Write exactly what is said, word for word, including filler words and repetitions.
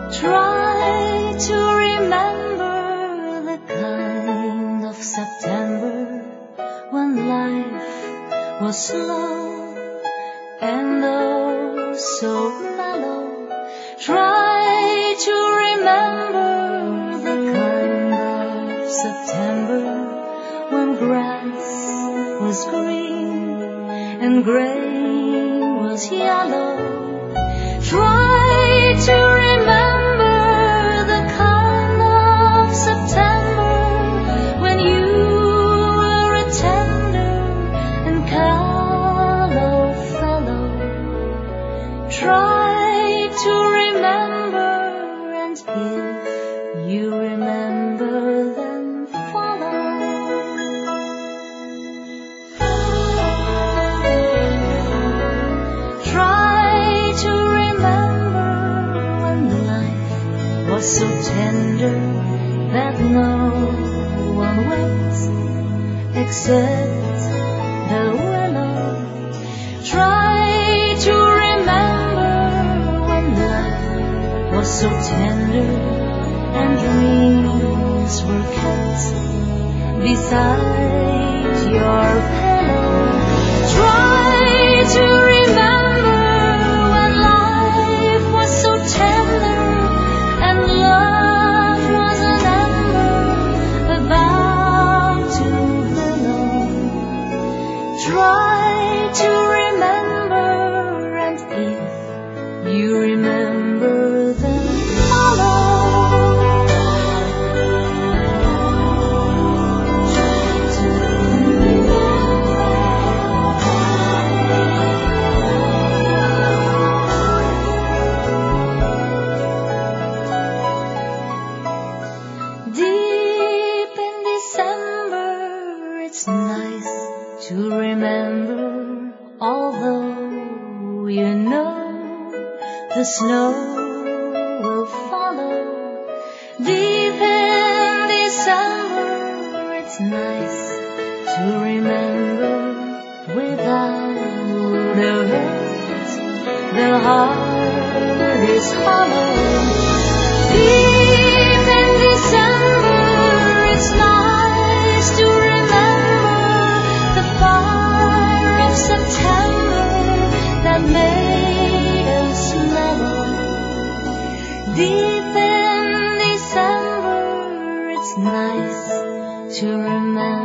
Try to remember the kind of September when life was slow and oh so mellow. Try to remember the kind of September when grass was green and grain was yellow. Try to remember the kind of September when you were a tender and callow fellow. Try to remember, and if you remember, then follow. Try to remember when life was so tender that no one waits except the willow. Try to remember when life was so tender and dreams were kept beside your pillow. Try to remember when life was so tender and love was an ember about to billow. Try to remember, and if you remember, then follow. Deep in December, it's nice to remember, although you know the snow will follow. Deep in December, it's nice to remember, without a hurt, the heart is hollow. Deep in December, it's nice to remember the fire of September that made us mellow. Deep in December, it's nice to remember